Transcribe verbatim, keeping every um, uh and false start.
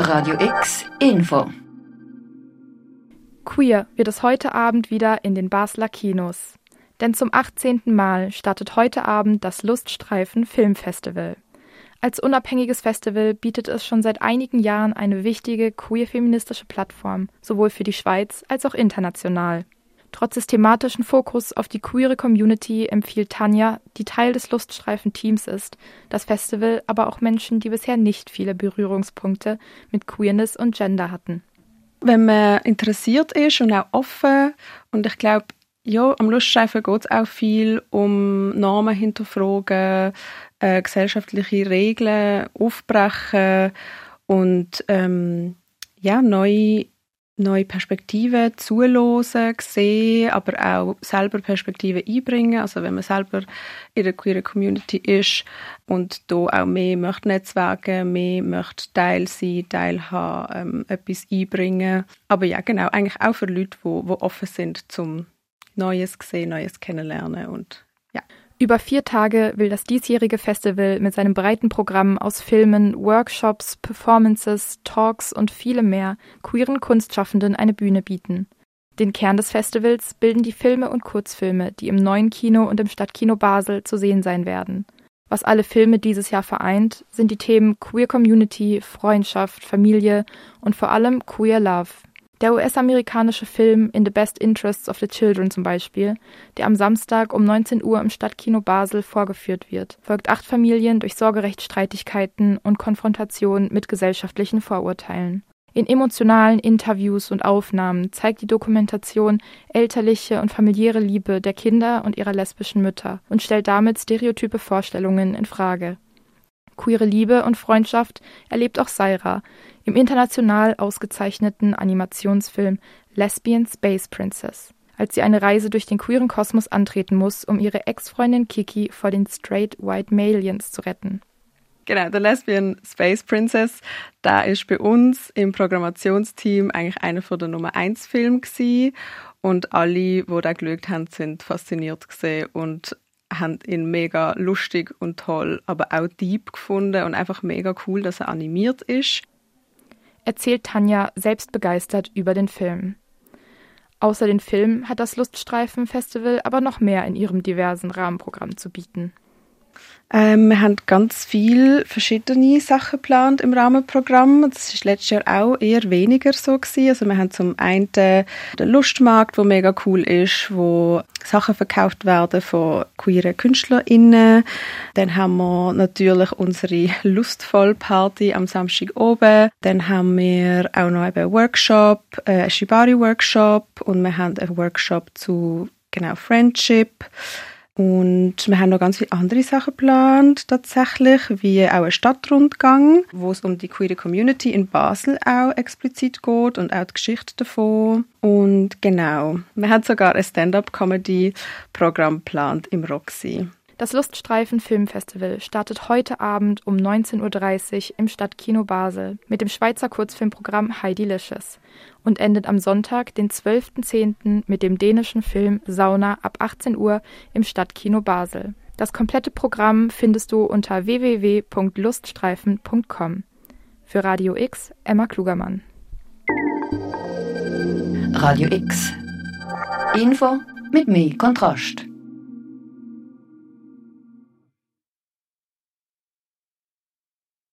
Radio X Info. Queer wird es heute Abend wieder in den Basler Kinos. Denn zum achtzehnten Mal startet heute Abend das Luststreifen Filmfestival. Als unabhängiges Festival bietet es schon seit einigen Jahren eine wichtige queer-feministische Plattform, sowohl für die Schweiz als auch international. Trotz des thematischen Fokus auf die queere Community empfiehlt Tanja, die Teil des Luststreifen-Teams ist, das Festival aber auch Menschen, die bisher nicht viele Berührungspunkte mit Queerness und Gender hatten. Wenn man interessiert ist und auch offen, und ich glaube, ja, am Luststreifen geht es auch viel um Normen hinterfragen, äh, gesellschaftliche Regeln aufbrechen und ähm, ja, neue neue Perspektiven zuhören, sehen, aber auch selber Perspektiven einbringen. Also wenn man selber in der queeren Community ist und da auch mehr möchte netzwerken, mehr möchte Teil sein, teilhaben, ähm, etwas einbringen. Aber ja, genau, eigentlich auch für Leute, die, die offen sind zum Neues sehen, Neues kennenlernen und ja. Über vier Tage will das diesjährige Festival mit seinem breiten Programm aus Filmen, Workshops, Performances, Talks und vielem mehr queeren Kunstschaffenden eine Bühne bieten. Den Kern des Festivals bilden die Filme und Kurzfilme, die im Neuen Kino und im Stadtkino Basel zu sehen sein werden. Was alle Filme dieses Jahr vereint, sind die Themen Queer Community, Freundschaft, Familie und vor allem Queer Love. Der U S-amerikanische Film In the Best Interests of the Children zum Beispiel, der am Samstag um neunzehn Uhr im Stadtkino Basel vorgeführt wird, folgt acht Familien durch Sorgerechtsstreitigkeiten und Konfrontation mit gesellschaftlichen Vorurteilen. In emotionalen Interviews und Aufnahmen zeigt die Dokumentation elterliche und familiäre Liebe der Kinder und ihrer lesbischen Mütter und stellt damit stereotype Vorstellungen in Frage. Queere Liebe und Freundschaft erlebt auch Saira im international ausgezeichneten Animationsfilm Lesbian Space Princess, als sie eine Reise durch den queeren Kosmos antreten muss, um ihre Ex-Freundin Kiki vor den Straight White Malians zu retten. Genau, der Lesbian Space Princess, da ist bei uns im Programmationsteam eigentlich einer von der Nummer eins Filme gewesen. Und alle, die da geschaut haben, sind fasziniert gewesen und haben ihn mega lustig und toll, aber auch deep gefunden und einfach mega cool, dass er animiert ist. Erzählt Tanja selbst begeistert über den Film. Außer den Film hat das Luststreifen-Festival aber noch mehr in ihrem diversen Rahmenprogramm zu bieten. Ähm, wir haben ganz viele verschiedene Sachen geplant im Rahmenprogramm. Das war letztes Jahr auch eher weniger so gewesen. Also wir haben zum einen den Lustmarkt, der mega cool ist, wo Sachen verkauft werden von queeren KünstlerInnen. Dann haben wir natürlich unsere Lustvoll-Party am Samstag oben. Dann haben wir auch noch einen Workshop, einen Shibari-Workshop, und wir haben einen Workshop zu genau Friendship. Und wir haben noch ganz viele andere Sachen geplant, tatsächlich, wie auch ein Stadtrundgang, wo es um die queere Community in Basel auch explizit geht und auch die Geschichte davon. Und genau, wir haben sogar ein Stand-up-Comedy-Programm geplant im Roxy. Das Luststreifen Filmfestival startet heute Abend um neunzehn Uhr dreißig im Stadtkino Basel mit dem Schweizer Kurzfilmprogramm Heidilicious und endet am Sonntag, den zwölften zehnten mit dem dänischen Film Sauna ab achtzehn Uhr im Stadtkino Basel. Das komplette Programm findest du unter w w w punkt luststreifen punkt com. Für Radio X, Emma Klugermann. Radio X. Info mit mehr Kontrast.